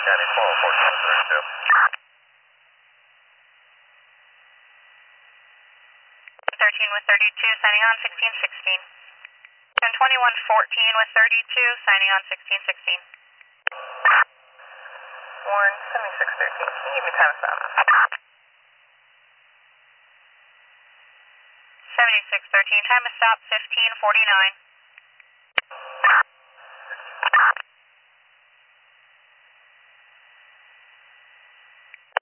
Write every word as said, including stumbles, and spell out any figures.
County twelve, fourteen thirty-two. thirteen with thirty-two, signing on sixteen sixteen. And twenty-one fourteen with thirty-two, signing on sixteen sixteen. Warren, seventy-six thirteen, can you give me time of stop? seventy-six thirteen, time of stop fifteen forty-nine.